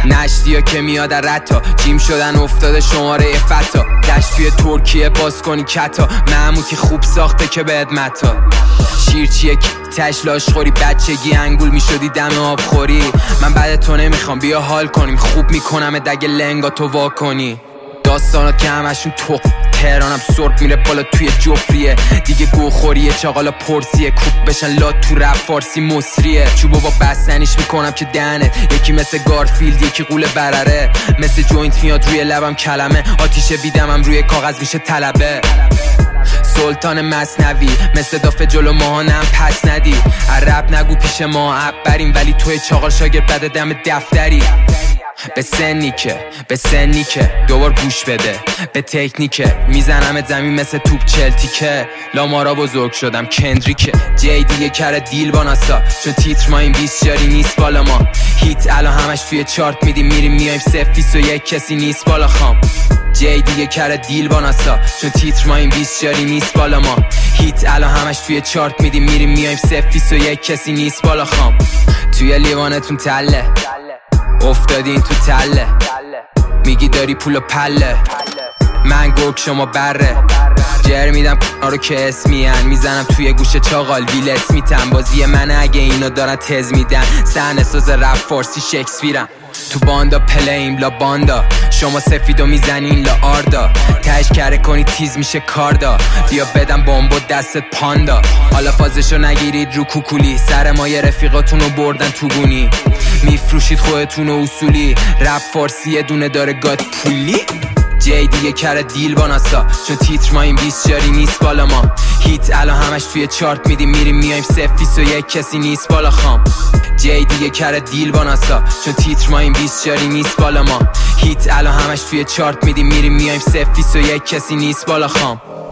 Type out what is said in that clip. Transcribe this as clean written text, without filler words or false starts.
نشتیا که میاد رتا جیم شدن افتاده شماره فتا دشت توی ترکیه باز کنی کتا محمودی خوب ساخته که بهت متا شیر چیه تش لاش خوری بچگی انگول میشدی دم آب خوری من بعد تو نمیخوام بیا حال کنیم خوب میکنم دگه لنگا تو وا کنی داستانات که همشون تو تهرانم سرب میره بالا توی جفریه دیگه گوخوریه چاقالا پرسیه کوب بشن لات تو رپ فارسی مصریه چوبو با بستنیش میکنم که دهنت یکی مثل گارفیلد یکی قول برره مثل جوینت میاد روی لبم کلمه آتیش بیدمم روی کاغذ میشه طلبه سلطان مثنوی مثل دافه جلو ماهانم پس ندی عرب نگو پیش ما عب بریم ولی توی چاقال شاگرد بده دم دفتری به سنی که دوبار گوش بده به تکنیکه میزنم زمین مثل توپ چلتیکه لامارا بزرگ شدم کندریکه جی دیگه کره دیل با ناسا چون تیتر ما این 20 جاری نیست بالا ما هیت الان همش توی چارت میدیم میریم میایم 0-21 کسی نیست بالا خام جی دیگه کره دیل با ناسا چون تیتر ما این 20 جاری نیست بالا ما هیت الان همش توی چارت میدیم میریم میایم 0-21 کسی نیست بالا خام توی لیوانتون تله افتادین تو تله میگی داری پول و پله من گرگ شما بره جر میدم رو که اسمین میزنم توی گوشه چاقال ویل اسمیتم بازی من اگه اینو دارن تز میدن صحنه ساز رپ فارسی شکسپیرم تو باندا پلیم لا باندا شما سفیدو میزنین لا آردا تش کره کنی تیز میشه کاردا بیا بدم بمبو دستت پاندا حالا فازشو نگیرید رو کوکولی سر ما یه رفیقاتونو بردن تو گونی میفروشید خودتونو اصولی رپ فارسی یه دونه داره گاد پولی جی دیگه کره دیل با ناسا چون تیتر ما این 20 جاری نیست بالا ما هیت الان همش توی چارت میدیم میریم میایم 0-21 کسی نیست بالا خام جی دیگه کره دیل با ناسا چون تیتر ما این 20 جاری نیست بالا ما هیت الان همش توی چارت میدیم میریم میایم 0-21 کسی نیست بالا خام